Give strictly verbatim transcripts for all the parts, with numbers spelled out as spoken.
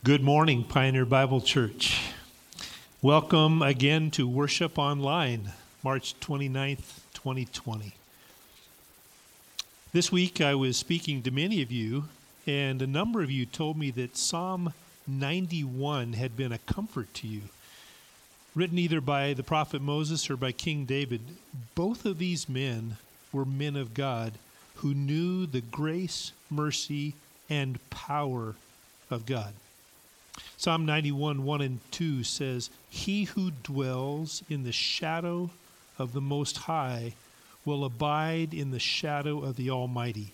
Good morning, Pioneer Bible Church. Welcome again to Worship Online, March twenty-ninth, twenty twenty. This week I was speaking to many of you, and a number of you told me that Psalm ninety-one had been a comfort to you. Written either by the prophet Moses or by King David, both of these men were men of God who knew the grace, mercy, and power of God. Psalm ninety-one, one and two says, "He who dwells in the shadow of the Most High will abide in the shadow of the Almighty.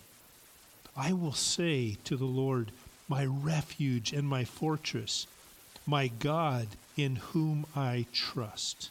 I will say to the Lord, my refuge and my fortress, my God in whom I trust."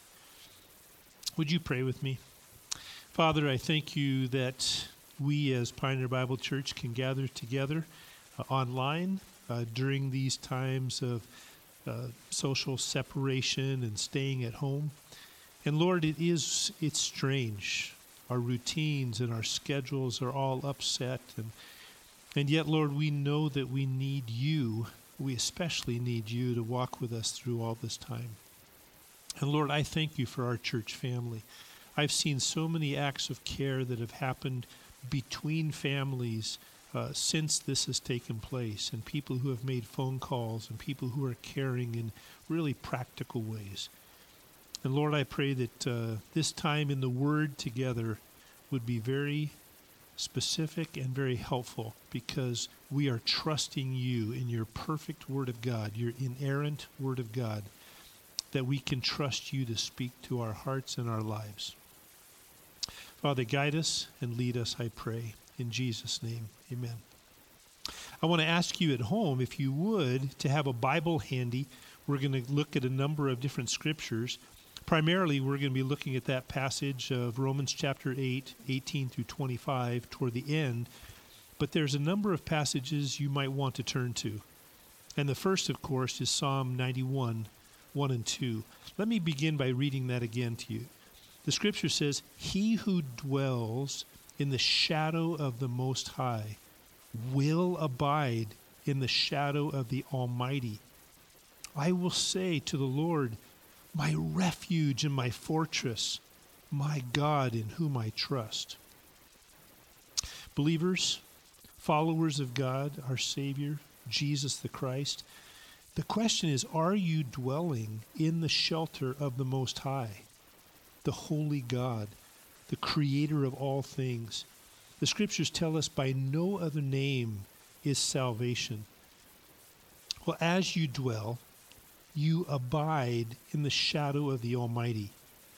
Would you pray with me? Father, I thank you that we as Pioneer Bible Church can gather together uh, online Uh, during these times of uh, social separation and staying at home. And Lord, it is, it's strange. Our routines and our schedules are all upset. And, and yet, Lord, we know that we need you. We especially need you to walk with us through all this time. And Lord, I thank you for our church family. I've seen so many acts of care that have happened between families Uh, since this has taken place, and people who have made phone calls and people who are caring in really practical ways. And Lord, I pray that uh, this time in the Word together would be very specific and very helpful, because we are trusting you in your perfect Word of God, your inerrant Word of God, that we can trust you to speak to our hearts and our lives. Father, guide us and lead us, I pray. In Jesus' name, amen. I want to ask you at home, if you would, to have a Bible handy. We're going to look at a number of different scriptures. Primarily, we're going to be looking at that passage of Romans chapter eight, eighteen through twenty-five, toward the end. But there's a number of passages you might want to turn to. And the first, of course, is Psalm ninety-one, one and two. Let me begin by reading that again to you. The scripture says, "He who dwells in the shadow of the Most High will abide in the shadow of the Almighty. I will say to the Lord, my refuge and my fortress, my God in whom I trust." Believers, followers of God, our Savior, Jesus the Christ, the question is, are you dwelling in the shelter of the Most High, the holy God, the creator of all things? The scriptures tell us by no other name is salvation. Well, as you dwell, you abide in the shadow of the Almighty.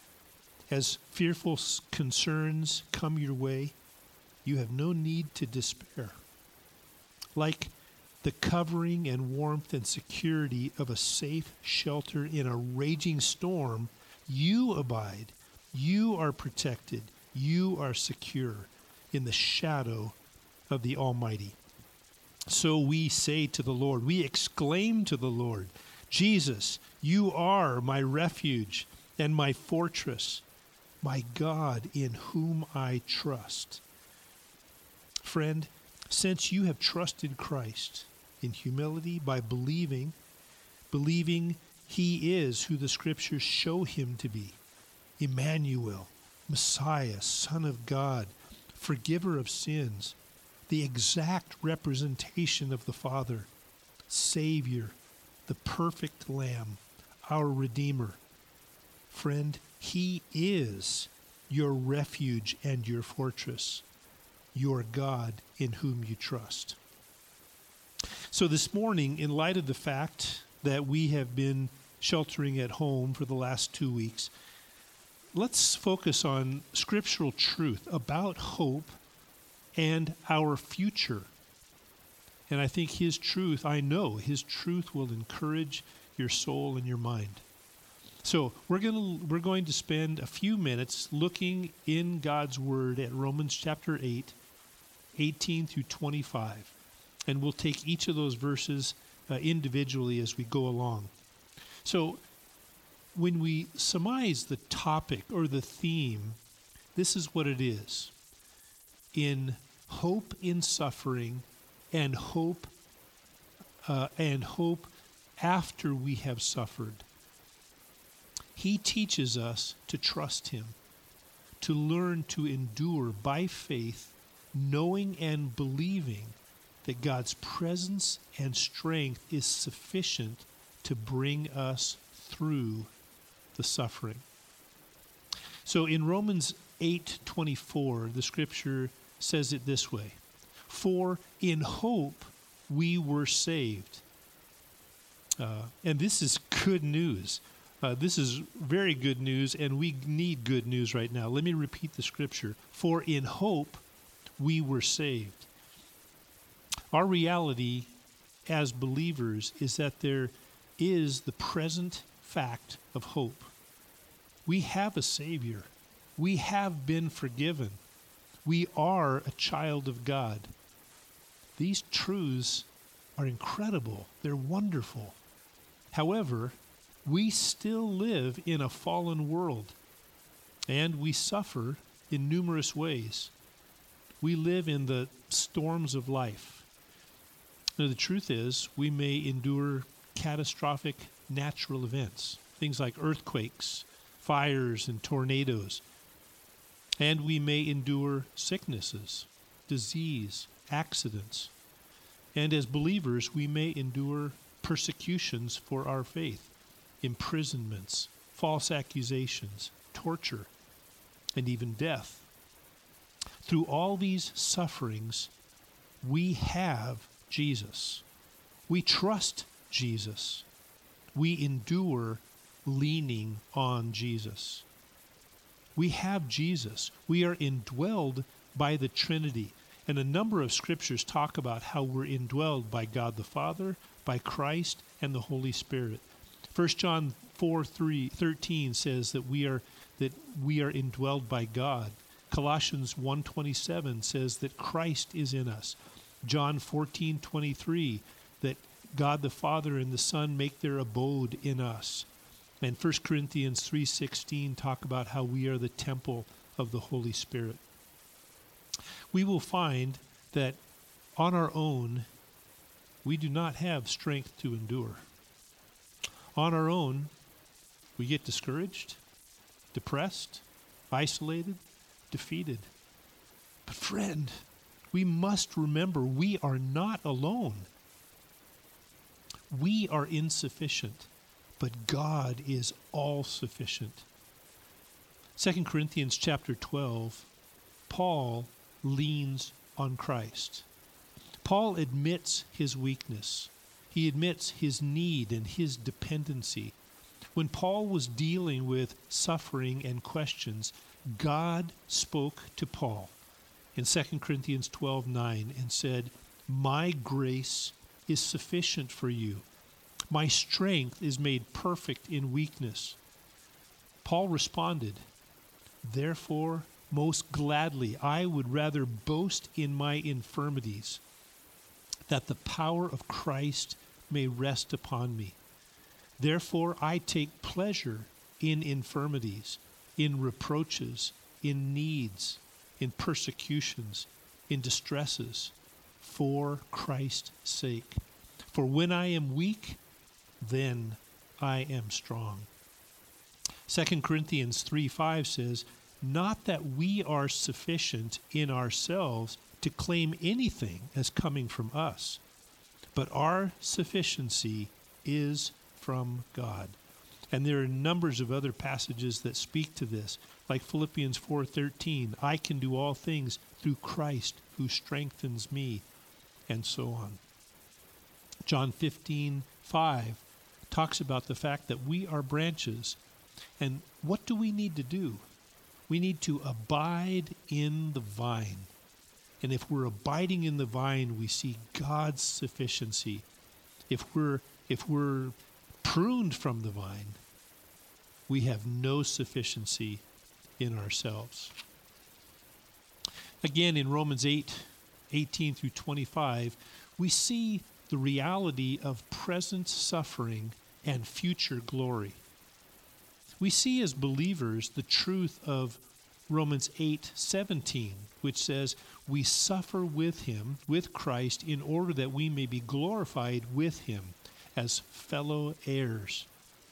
As fearful concerns come your way, you have no need to despair. Like the covering and warmth and security of a safe shelter in a raging storm, you abide. You are protected. You are secure in the shadow of the Almighty. So we say to the Lord, we exclaim to the Lord, Jesus, you are my refuge and my fortress, my God in whom I trust. Friend, since you have trusted Christ in humility by believing, believing he is who the scriptures show him to be, Emmanuel, Messiah, Son of God, forgiver of sins, the exact representation of the Father, Savior, the perfect Lamb, our Redeemer. Friend, he is your refuge and your fortress, your God in whom you trust. So this morning, in light of the fact that we have been sheltering at home for the last two weeks, let's focus on scriptural truth about hope and our future. And I think his truth, I know his truth will encourage your soul and your mind. So we're going to we're going to spend a few minutes looking in God's Word at Romans chapter eight, eighteen through twenty-five. And we'll take each of those verses uh, individually as we go along. So when we surmise the topic or the theme, this is what it is. In hope in suffering and hope uh, and hope after we have suffered. He teaches us to trust him, to learn to endure by faith, knowing and believing that God's presence and strength is sufficient to bring us through the suffering. So in Romans eight twenty-four, the scripture says it this way: "For in hope we were saved." Uh, and this is good news. Uh, this is very good news, and we need good news right now. Let me repeat the scripture. For in hope we were saved. Our reality as believers is that there is the present fact of hope. We have a Savior. We have been forgiven. We are a child of God. These truths are incredible. They're wonderful. However, we still live in a fallen world, and we suffer in numerous ways. We live in the storms of life. Now, the truth is, we may endure catastrophic natural events, things like earthquakes, fires, and tornadoes. And we may endure sicknesses, disease, accidents. And as believers, we may endure persecutions for our faith, imprisonments, false accusations, torture, and even death. Through all these sufferings, we have Jesus. We trust Jesus. We endure leaning on Jesus. We have Jesus. We are indwelled by the Trinity. And a number of scriptures talk about how we're indwelled by God the Father, by Christ, and the Holy Spirit. First John four thirteen says that we are that we are indwelled by God. Colossians one twenty-seven says that Christ is in us. John fourteen twenty-three, that God the Father and the Son make their abode in us. And First Corinthians three sixteen talk about how we are the temple of the Holy Spirit. We will find that on our own, we do not have strength to endure. On our own, we get discouraged, depressed, isolated, defeated. But friend, we must remember we are not alone. We are insufficient, but God is all sufficient. Second Corinthians chapter twelve, Paul leans on Christ. Paul admits his weakness. He admits his need and his dependency. When Paul was dealing with suffering and questions, God spoke to Paul in Second Corinthians twelve nine and said, "My grace is sufficient for you. My strength is made perfect in weakness." Paul responded, "Therefore, most gladly, I would rather boast in my infirmities, that the power of Christ may rest upon me. Therefore, I take pleasure in infirmities, in reproaches, in needs, in persecutions, in distresses, for Christ's sake. For when I am weak, then I am strong." Second Corinthians three five says, "Not that we are sufficient in ourselves to claim anything as coming from us, but our sufficiency is from God." And there are numbers of other passages that speak to this, like Philippians four thirteen, "I can do all things through Christ who strengthens me," and so on. John fifteen five talks about the fact that we are branches. And what do we need to do? We need to abide in the vine. And if we're abiding in the vine, we see God's sufficiency. If we're if we're pruned from the vine, we have no sufficiency in ourselves. Again, in Romans eight eighteen through twenty-five, we see the reality of present suffering and future glory. We see as believers the truth of Romans eight seventeen, which says, "We suffer with him, with Christ, in order that we may be glorified with him. as fellow heirs.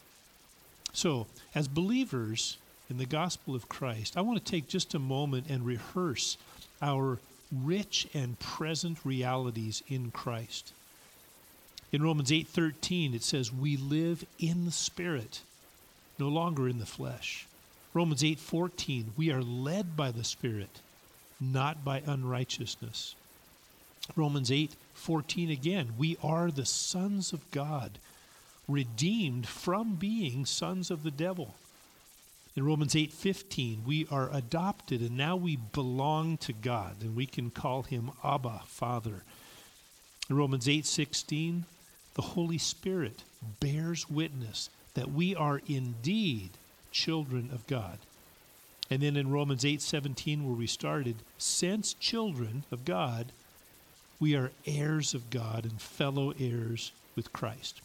So, as believers in the gospel of Christ, I want to take just a moment and rehearse our rich and present realities in Christ. In Romans eight thirteen, it says, we live in the Spirit, no longer in the flesh. Romans eight fourteen, we are led by the Spirit, not by unrighteousness. Romans eight fourteen again, we are the sons of God, redeemed from being sons of the devil. In Romans eight fifteen, we are adopted and now we belong to God, and we can call him Abba, Father. In Romans eight sixteen, the Holy Spirit bears witness that we are indeed children of God. And then in Romans eight seventeen, where we started, since children of God, we are heirs of God and fellow heirs with Christ.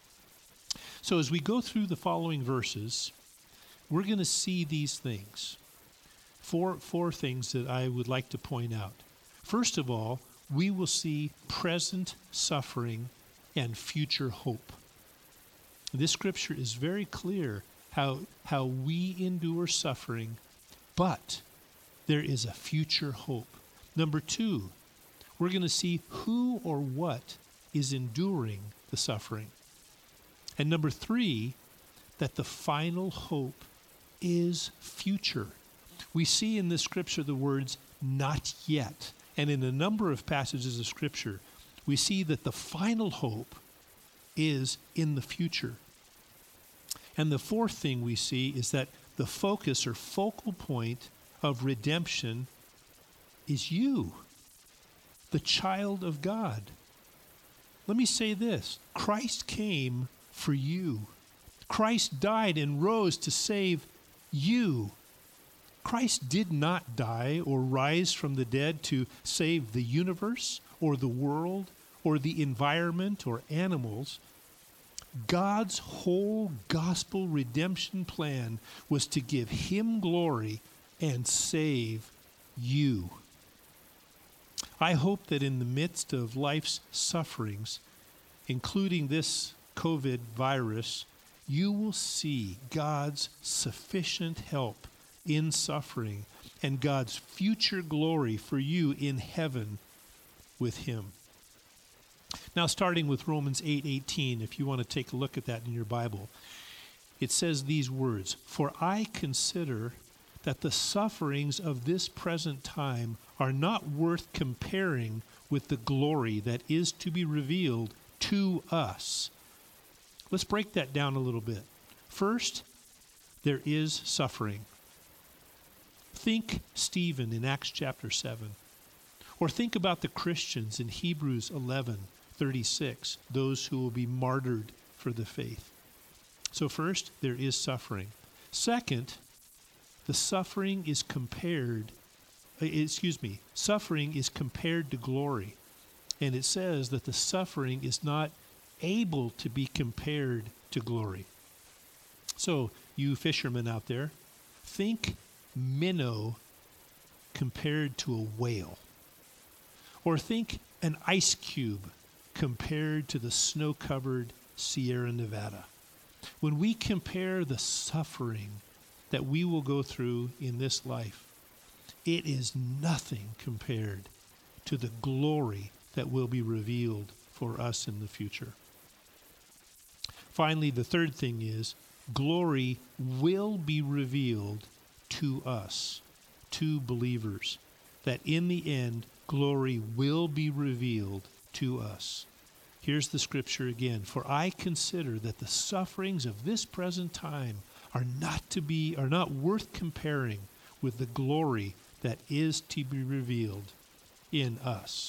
So as we go through the following verses, we're going to see these things. Four, four things that I would like to point out. First of all, we will see present suffering and future hope. This scripture is very clear how, how we endure suffering, but there is a future hope. Number two, we're going to see who or what is enduring the suffering. And number three, that the final hope is future. We see in this scripture the words, not yet. And in a number of passages of scripture, we see that the final hope is in the future. And the fourth thing we see is that the focus or focal point of redemption is you, the child of God. Let me say this, Christ came for you. Christ died and rose to save you. Christ did not die or rise from the dead to save the universe or the world or the environment or animals. God's whole gospel redemption plan was to give him glory and save you. I hope that in the midst of life's sufferings, including this COVID virus, you will see God's sufficient help in suffering and God's future glory for you in heaven with him. Now, starting with Romans eight eighteen, if you want to take a look at that in your Bible, it says these words, "For I consider that the sufferings of this present time are not worth comparing with the glory that is to be revealed to us." Let's break that down a little bit. First, there is suffering. Think Stephen in Acts chapter seven. Or think about the Christians in Hebrews eleven thirty-six, those who will be martyred for the faith. So first, there is suffering. Second, the suffering is compared, uh, excuse me, suffering is compared to glory. And it says that the suffering is not able to be compared to glory. So, you fishermen out there, think minnow compared to a whale. Or think an ice cube compared to the snow-covered Sierra Nevada. When we compare the suffering that we will go through in this life, it is nothing compared to the glory that will be revealed for us in the future. Finally, the third thing is glory will be revealed to us, to believers, that in the end, glory will be revealed to us. Here's the scripture again. "For I consider that the sufferings of this present time are not to be, are not worth comparing with the glory that is to be revealed in us."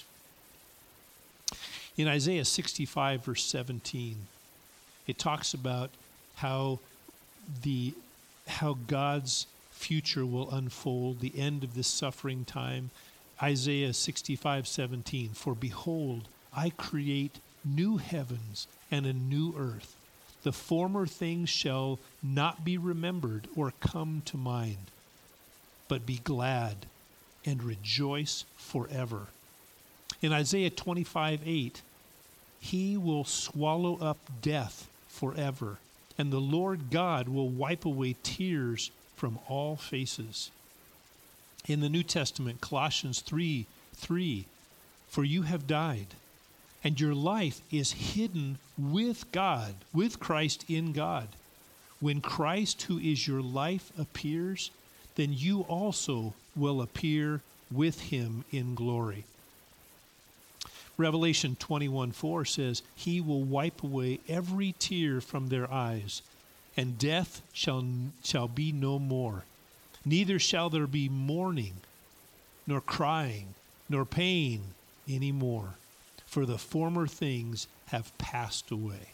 In Isaiah sixty-five, verse seventeen, it talks about how the how God's future will unfold, the end of this suffering time. Isaiah sixty-five seventeen, "For behold, I create new heavens and a new earth. The former things shall not be remembered or come to mind, but be glad and rejoice forever." In Isaiah twenty-five eight, he will swallow up death forever, and the Lord God will wipe away tears from all faces. In the New Testament, Colossians three three, for you have died, and your life is hidden with God, with Christ in God. When Christ, who is your life, appears, then you also will appear with him in glory. Revelation twenty-one four says, he will wipe away every tear from their eyes, and death shall, shall be no more. Neither shall there be mourning, nor crying, nor pain any more, for the former things have passed away.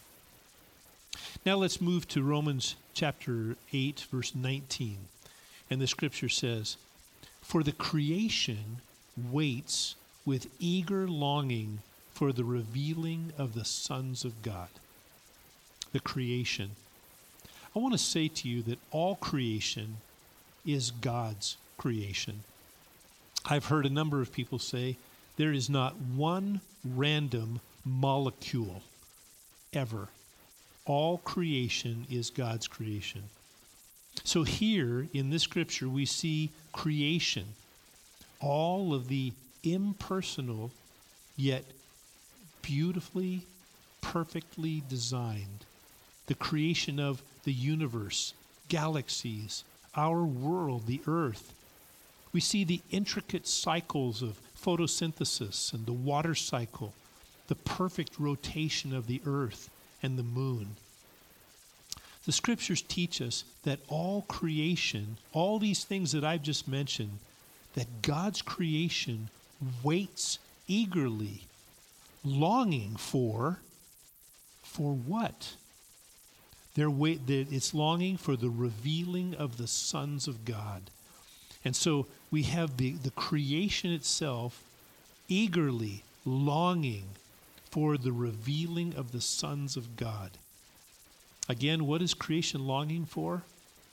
Now let's move to Romans chapter eight, verse nineteen. And the scripture says, for the creation waits with eager longing for the revealing of the sons of God. The creation. I want to say to you that all creation is God's creation. I've heard a number of people say there is not one random molecule ever. All creation is God's creation. So here in this scripture we see creation, all of the impersonal yet beautifully, perfectly designed, the creation of the universe, galaxies, our world, the earth. We see the intricate cycles of photosynthesis and the water cycle, the perfect rotation of the earth and the moon. The scriptures teach us that all creation, all these things that I've just mentioned, that God's creation waits eagerly, longing for, for what? They're wait, they're, it's longing for the revealing of the sons of God. And so we have the, the creation itself eagerly longing for the revealing of the sons of God. Again, what is creation longing for?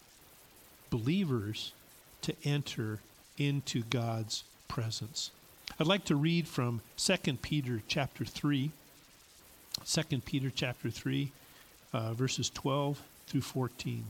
Believers to enter into God's presence. I'd like to read from Second Peter chapter three. Second Peter chapter three, uh, verses twelve through fourteen.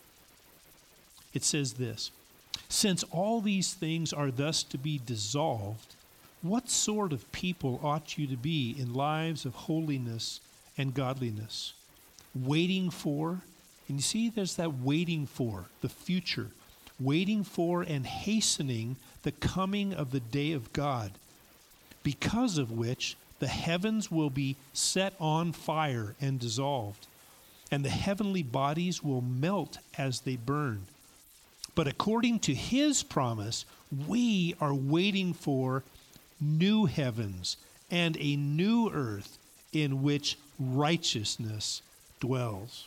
It says this, since all these things are thus to be dissolved, what sort of people ought you to be in lives of holiness and godliness? Waiting for, and you see there's that waiting for, the future, waiting for and hastening the coming of the day of God, because of which the heavens will be set on fire and dissolved, and the heavenly bodies will melt as they burn. But according to his promise, we are waiting for new heavens and a new earth in which righteousness dwells.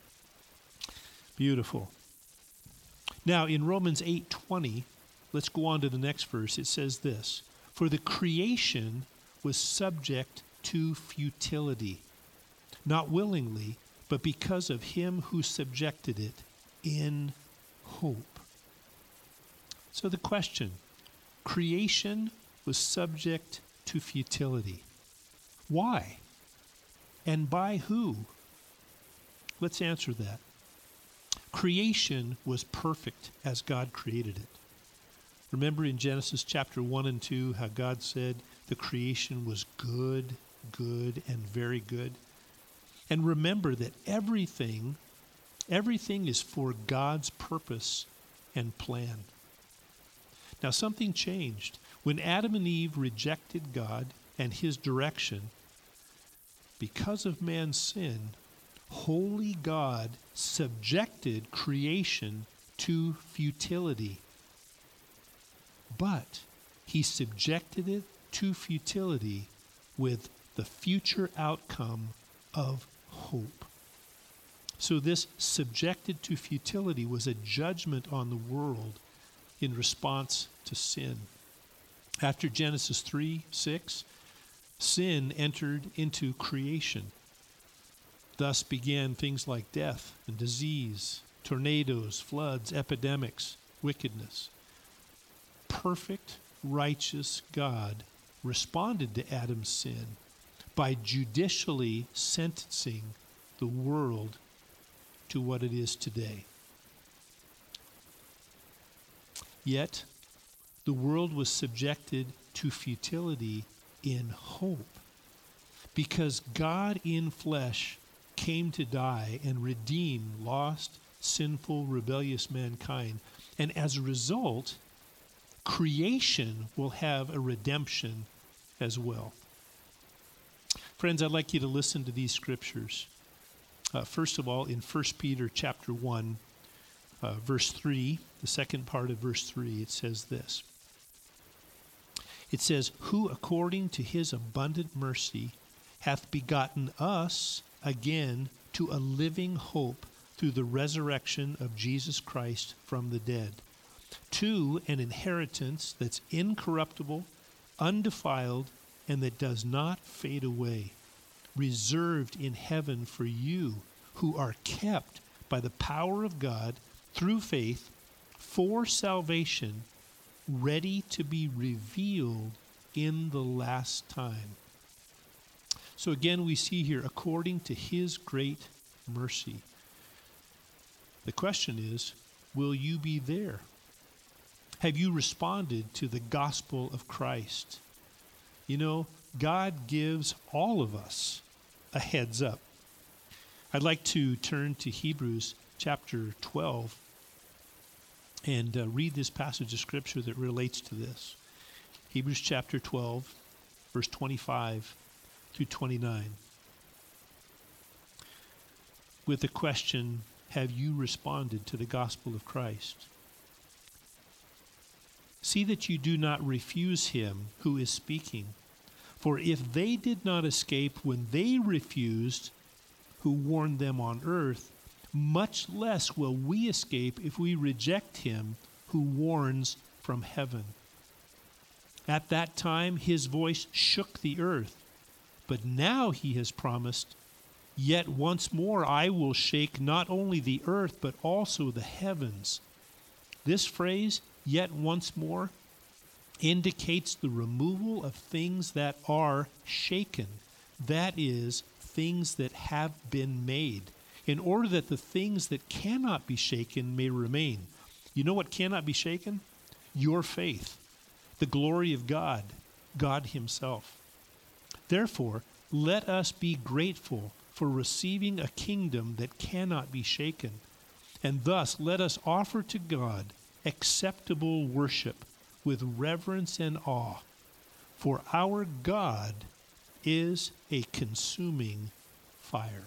Beautiful. Now in Romans eight twenty, let's go on to the next verse. It says this, for the creation was subject to futility, not willingly, but because of him who subjected it in hope. So the question, creation was subject to futility. Why? And by who? Let's answer that. Creation was perfect as God created it. Remember in Genesis chapter one and two how God said the creation was good, good, and very good. And remember that everything, everything is for God's purpose and plan. Now something changed. When Adam and Eve rejected God and his direction, because of man's sin, holy God subjected creation to futility. But he subjected it to futility with the future outcome of hope. So this subjected to futility was a judgment on the world in response to sin. After Genesis three six, sin entered into creation. Thus began things like death and disease, tornadoes, floods, epidemics, wickedness. Perfect, righteous God responded to Adam's sin by judicially sentencing the world to what it is today. Yet, the world was subjected to futility in hope, because God in flesh came to die and redeem lost, sinful, rebellious mankind. And as a result, creation will have a redemption as well. Friends, I'd like you to listen to these scriptures. Uh, first of all, in First Peter chapter one, uh, verse three, the second part of verse three, it says this. It says, "Who according to his abundant mercy hath begotten us again to a living hope through the resurrection of Jesus Christ from the dead, to an inheritance that's incorruptible, undefiled, and that does not fade away, reserved in heaven for you, who are kept by the power of God through faith for salvation, ready to be revealed in the last time." So again, we see here, according to his great mercy. The question is, will you be there? Have you responded to the gospel of Christ? You know, God gives all of us a heads up. I'd like to turn to Hebrews chapter twelve and uh, read this passage of Scripture that relates to this. Hebrews chapter twelve, verse twenty-five through twenty-nine. With the question, have you responded to the gospel of Christ? See that you do not refuse him who is speaking. For if they did not escape when they refused who warned them on earth, much less will we escape if we reject him who warns from heaven. At that time his voice shook the earth, but now he has promised, "Yet once more I will shake not only the earth, but also the heavens." This phrase, "yet once more," indicates the removal of things that are shaken. That is, things that have been made, in order that the things that cannot be shaken may remain. You know what cannot be shaken? Your faith, the glory of God, God himself. Therefore, let us be grateful for receiving a kingdom that cannot be shaken, and thus let us offer to God acceptable worship with reverence and awe, for our God is a consuming fire.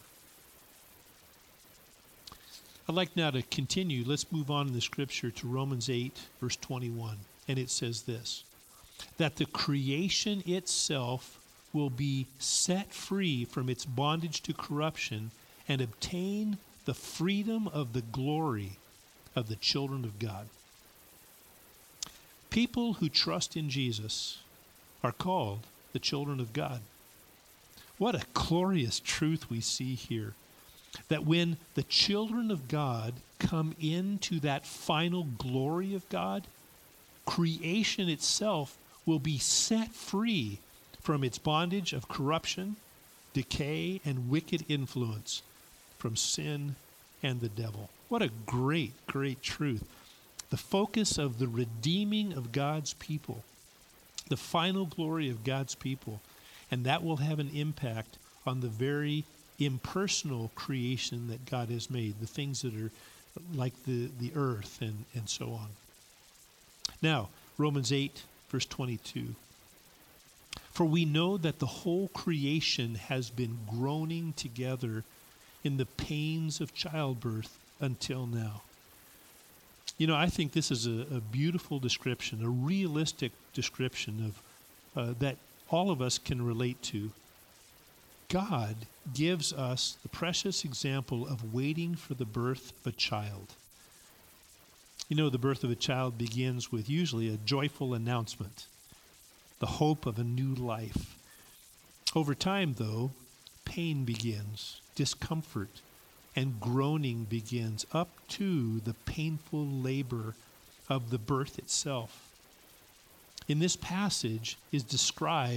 I'd like now to continue. Let's move on in the scripture to Romans eight, verse twenty-one. And it says this, that the creation itself will be set free from its bondage to corruption and obtain the freedom of the glory of the children of God. People who trust in Jesus are called the children of God. What a glorious truth we see here. That when the children of God come into that final glory of God, creation itself will be set free from its bondage of corruption, decay, and wicked influence from sin and the devil. What a great, great truth. The focus of the redeeming of God's people, the final glory of God's people, and that will have an impact on the very impersonal creation that God has made, the things that are like the, the earth and, and so on. Now, Romans eight, verse twenty-two. For we know that the whole creation has been groaning together in the pains of childbirth until now. You know, I think this is a, a beautiful description, a realistic description of uh, that all of us can relate to. God gives us the precious example of waiting for the birth of a child. You know, the birth of a child begins with usually a joyful announcement, the hope of a new life. Over time, though, pain begins, discomfort, and groaning begins up to the painful labor of the birth itself. In this passage is described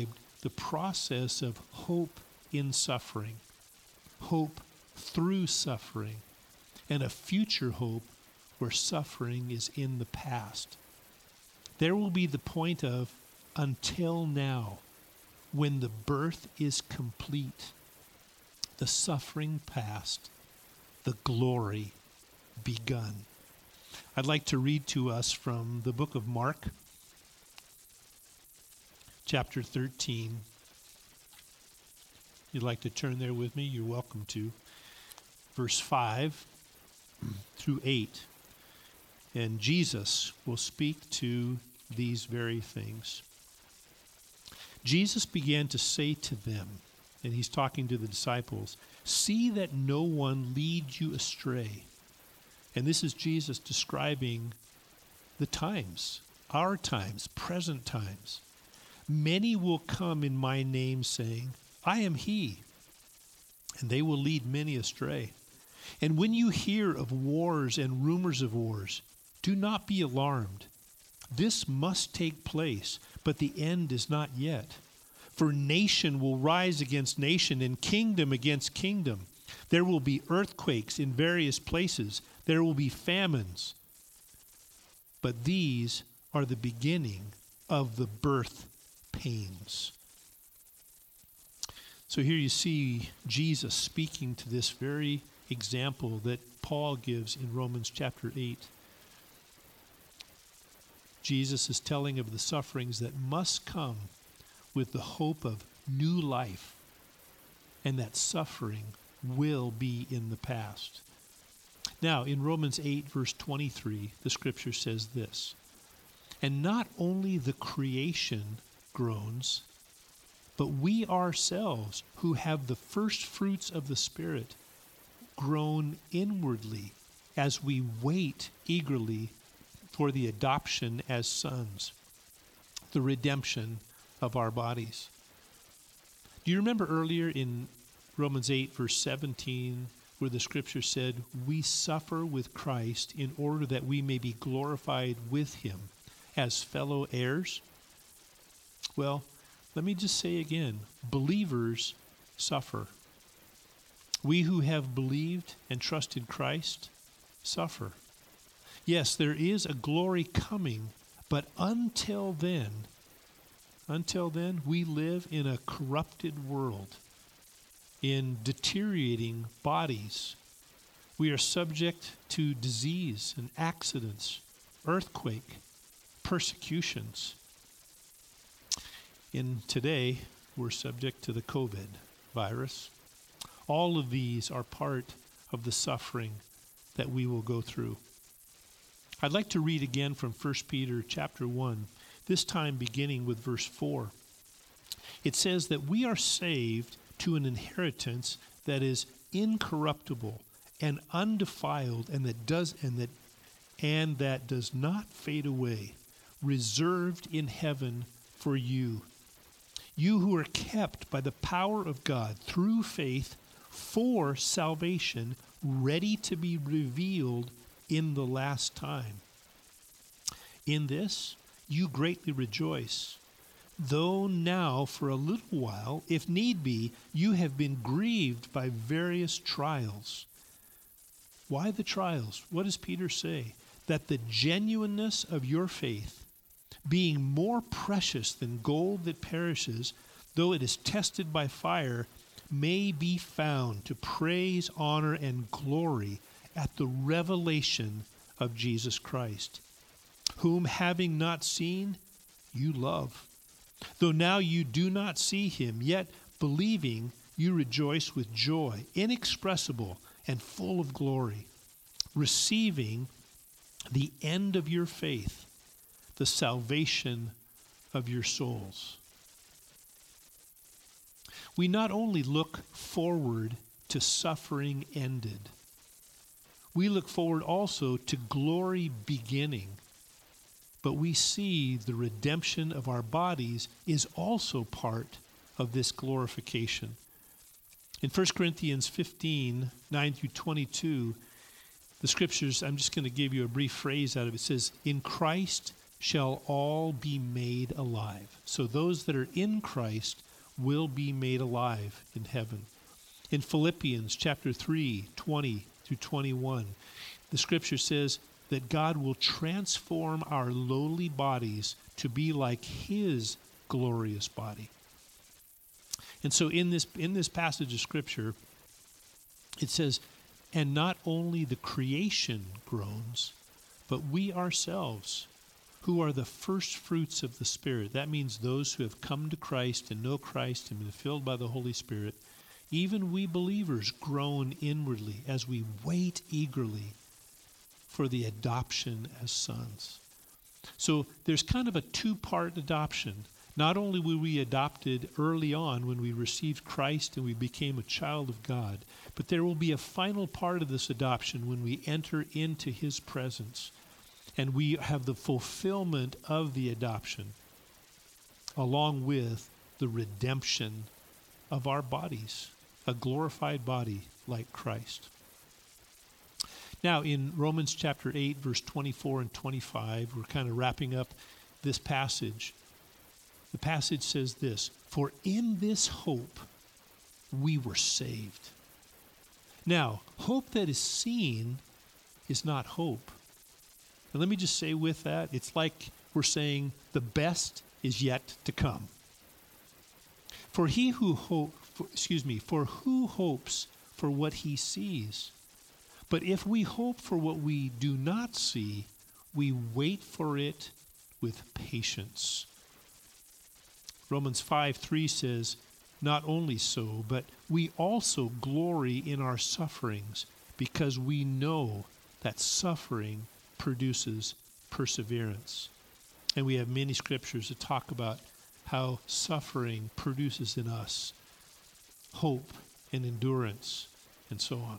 the process of hope in suffering, hope through suffering, and a future hope where suffering is in the past. There will be the point of until now, when the birth is complete, the suffering past, the glory begun. I'd like to read to us from the book of Mark, chapter thirteen. If you'd like to turn there with me, you're welcome to. Verse five through eight. And Jesus will speak to these very things. Jesus began to say to them, and he's talking to the disciples, "See that no one leads you astray." And this is Jesus describing the times, our times, present times. "Many will come in my name, saying, 'I am he,' and they will lead many astray. And when you hear of wars and rumors of wars, do not be alarmed. This must take place, but the end is not yet. For nation will rise against nation, and kingdom against kingdom. There will be earthquakes in various places. There will be famines. But these are the beginning of the birth pains." So here you see Jesus speaking to this very example that Paul gives in Romans chapter eight. Jesus is telling of the sufferings that must come with the hope of new life, and that suffering will be in the past. Now, in Romans eight, verse twenty-three, the scripture says this, "And not only the creation groans, but we ourselves, who have the first fruits of the Spirit, groan inwardly as we wait eagerly for the adoption as sons, the redemption of our bodies." Do you remember earlier in Romans eight, verse seventeen, where the scripture said, "We suffer with Christ in order that we may be glorified with him as fellow heirs"? Well, let me just say again, believers suffer. We who have believed and trusted Christ suffer. Yes, there is a glory coming, but until then, until then, we live in a corrupted world, in deteriorating bodies. We are subject to disease and accidents, earthquake, persecutions. In today, we're subject to the COVID virus. All of these are part of the suffering that we will go through. I'd like to read again from First Peter chapter one, this time beginning with verse four. It says that we are saved to an inheritance that is incorruptible and undefiled, and that does and that and that does not fade away, reserved in heaven for you. You who are kept by the power of God through faith for salvation, ready to be revealed in the last time. In this you greatly rejoice, though now for a little while, if need be, you have been grieved by various trials. Why the trials? What does Peter say? That the genuineness of your faith, being more precious than gold that perishes, though it is tested by fire, may be found to praise, honor, and glory at the revelation of Jesus Christ, whom having not seen, you love. Though now you do not see him, yet believing, you rejoice with joy inexpressible and full of glory, receiving the end of your faith, the salvation of your souls. We not only look forward to suffering ended, we look forward also to glory beginning. But we see the redemption of our bodies is also part of this glorification. In First Corinthians fifteen, nine through twenty-two, the scriptures, I'm just going to give you a brief phrase out of it. It says, "In Christ shall all be made alive." So those that are in Christ will be made alive in heaven. In Philippians chapter three, twenty through twenty-one, the scripture says that God will transform our lowly bodies to be like his glorious body. And so in this in this passage of scripture, it says, and not only the creation groans, but we ourselves, who are the first fruits of the Spirit. That means those who have come to Christ and know Christ and been filled by the Holy Spirit. Even we believers groan inwardly as we wait eagerly for the adoption as sons. So there's kind of a two-part adoption. Not only were we adopted early on when we received Christ and we became a child of God, but there will be a final part of this adoption when we enter into his presence and we have the fulfillment of the adoption along with the redemption of our bodies, a glorified body like Christ. Now in Romans chapter eight, verse twenty-four and twenty-five, we're kind of wrapping up this passage. The passage says this, for in this hope we were saved. Now, hope that is seen is not hope. And let me just say with that, it's like we're saying the best is yet to come. For he who hope, for, excuse me, for who hopes for what he sees? But if we hope for what we do not see, we wait for it with patience. Romans five three says, not only so, but we also glory in our sufferings, because we know that suffering produces perseverance. And we have many scriptures that talk about how suffering produces in us hope and endurance and so on.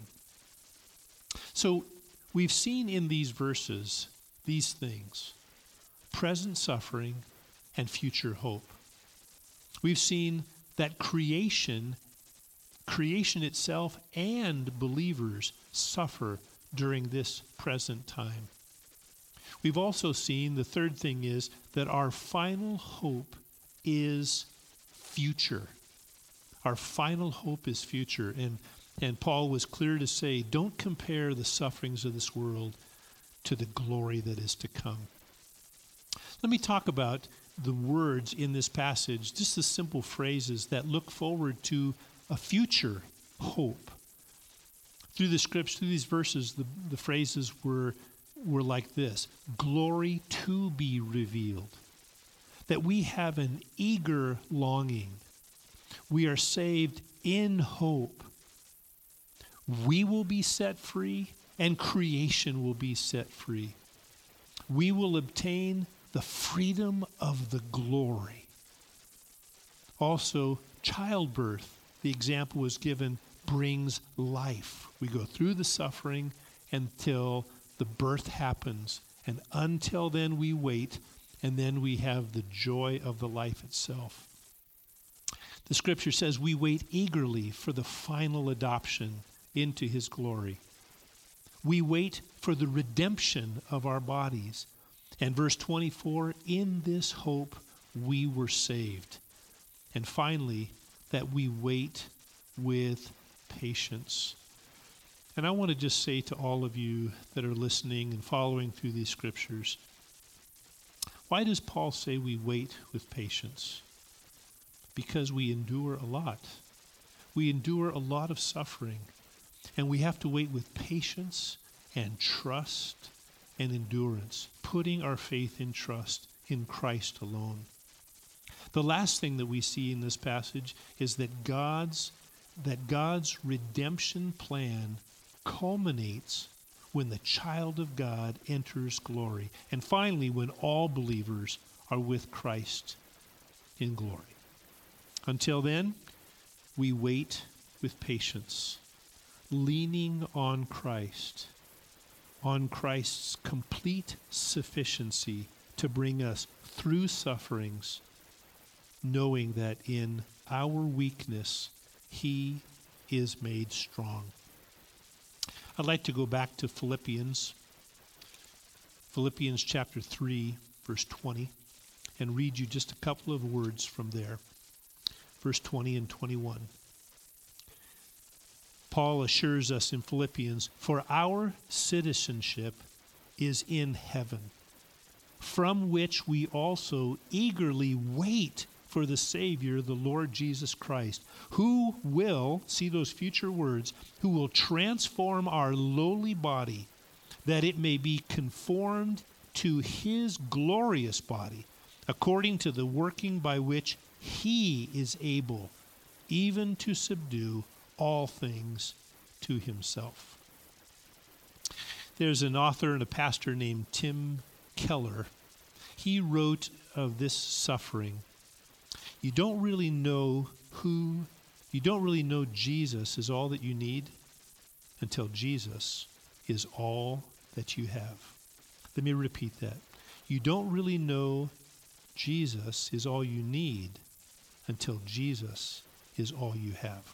So we've seen in these verses these things, present suffering and future hope. We've seen that creation, creation itself and believers suffer during this present time. We've also seen, the third thing is, that our final hope is future. Our final hope is future. And, and Paul was clear to say, don't compare the sufferings of this world to the glory that is to come. Let me talk about the words in this passage, just the simple phrases that look forward to a future hope. Through the scripts, through these verses, the, the phrases were, were like this: glory to be revealed. That we have an eager longing. We are saved in hope. We will be set free, and creation will be set free. We will obtain the freedom of the glory. Also, childbirth, the example was given, brings life. We go through the suffering until the birth happens, and until then we wait, and then we have the joy of the life itself. The scripture says we wait eagerly for the final adoption into his glory. We wait for the redemption of our bodies. And verse twenty-four, in this hope we were saved. And finally, that we wait with patience. And I want to just say to all of you that are listening and following through these scriptures, why does Paul say we wait with patience? Because we endure a lot. We endure a lot of suffering. And we have to wait with patience and trust and endurance, putting our faith and trust in Christ alone. The last thing that we see in this passage is that God's that God's redemption plan culminates when the child of God enters glory, and finally when all believers are with Christ in glory. Until then, we wait with patience, leaning on Christ, on Christ's complete sufficiency to bring us through sufferings, knowing that in our weakness, he is made strong. I'd like to go back to Philippians, Philippians chapter three, verse twenty, and read you just a couple of words from there. verse twenty and twenty-one. Paul assures us in Philippians, "For our citizenship is in heaven, from which we also eagerly wait for the Savior, the Lord Jesus Christ, who will," see those future words, "who will transform our lowly body, that it may be conformed to his glorious body, according to the working by which he is able even to subdue all things to himself." There's an author and a pastor named Tim Keller. He wrote of this suffering, "You don't really know who, you don't really know Jesus is all that you need until Jesus is all that you have." Let me repeat that. You don't really know Jesus is all you need until Jesus is all you have.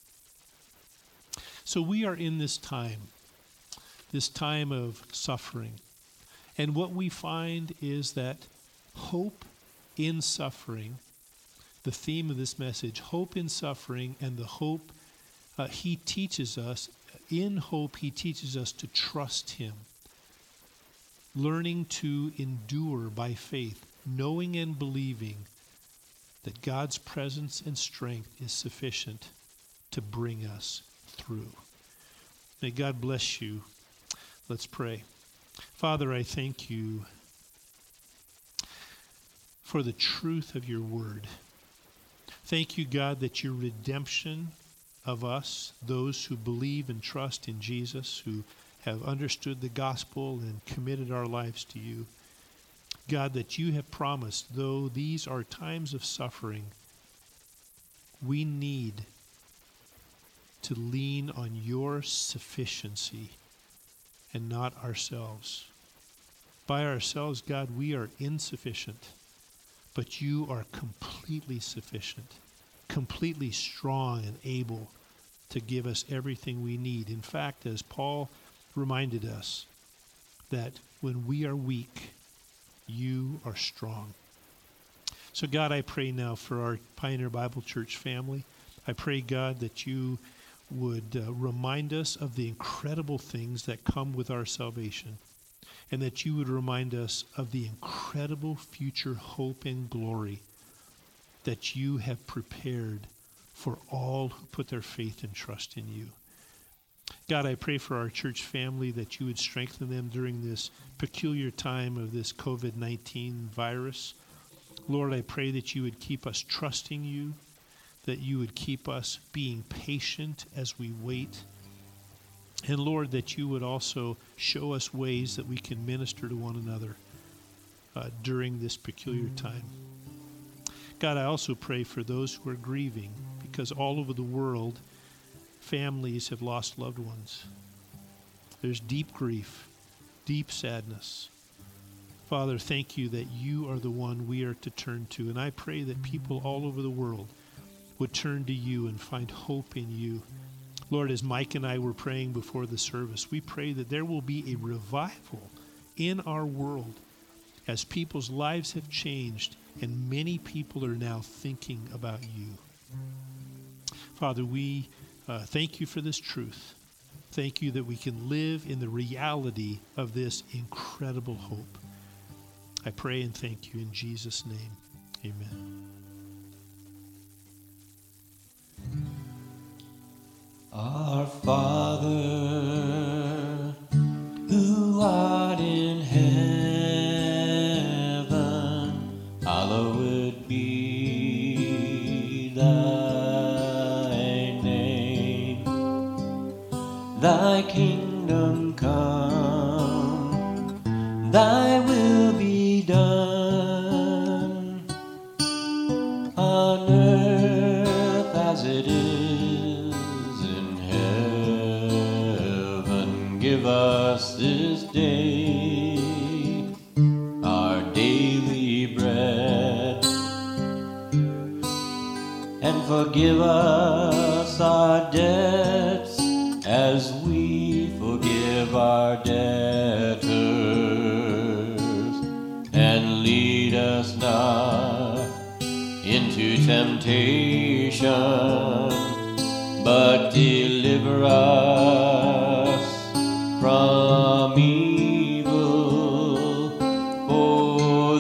So we are in this time, this time of suffering. And what we find is that hope in suffering, the theme of this message, hope in suffering, and the hope uh, he teaches us, in hope he teaches us to trust him, learning to endure by faith, knowing and believing that God's presence and strength is sufficient to bring us through. May God bless you. Let's pray. Father, I thank you for the truth of your word. Thank you, God, that your redemption of us, those who believe and trust in Jesus, who have understood the gospel and committed our lives to you, God, that you have promised, though these are times of suffering, we need to lean on your sufficiency and not ourselves. By ourselves, God, we are insufficient, but you are completely sufficient, completely strong and able to give us everything we need. In fact, as Paul reminded us, that when we are weak, you are strong. So God, I pray now for our Pioneer Bible Church family. I pray, God, that you would uh, remind us of the incredible things that come with our salvation, and that you would remind us of the incredible future hope and glory that you have prepared for all who put their faith and trust in you. God, I pray for our church family that you would strengthen them during this peculiar time of this covid nineteen virus. Lord, I pray that you would keep us trusting you, that you would keep us being patient as we wait. And Lord, that you would also show us ways that we can minister to one another uh, during this peculiar time. God, I also pray for those who are grieving, because all over the world, families have lost loved ones. There's deep grief, deep sadness. Father, thank you that you are the one we are to turn to. And I pray that people all over the world would turn to you and find hope in you. Lord, as Mike and I were praying before the service, we pray that there will be a revival in our world as people's lives have changed and many people are now thinking about you. Father, we uh, thank you for this truth. Thank you that we can live in the reality of this incredible hope. I pray and thank you in Jesus' name. Amen. Our Father, who art in heaven, hallowed be thy name. Thy kingdom come, thy will be done, on earth as it is. Give us this day our daily bread, and forgive us our debts as we forgive our debtors, and lead us not into temptation, but deliver us from evil. For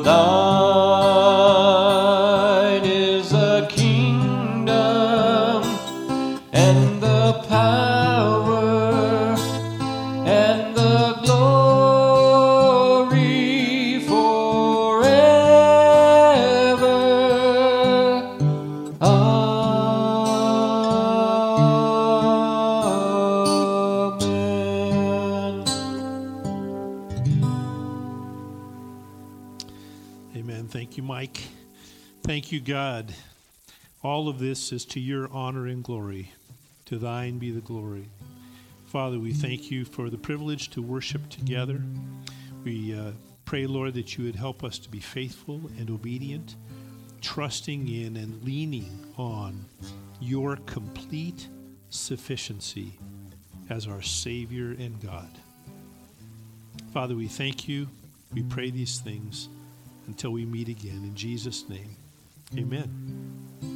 thine is the kingdom and the power and the glory forever. Amen. Amen. Thank you, Mike. Thank you, God. All of this is to your honor and glory. To thine be the glory. Father, we thank you for the privilege to worship together. We uh, pray, Lord, that you would help us to be faithful and obedient, trusting in and leaning on your complete sufficiency as our Savior and God. Father, we thank you. We pray these things until we meet again. In Jesus' name, amen.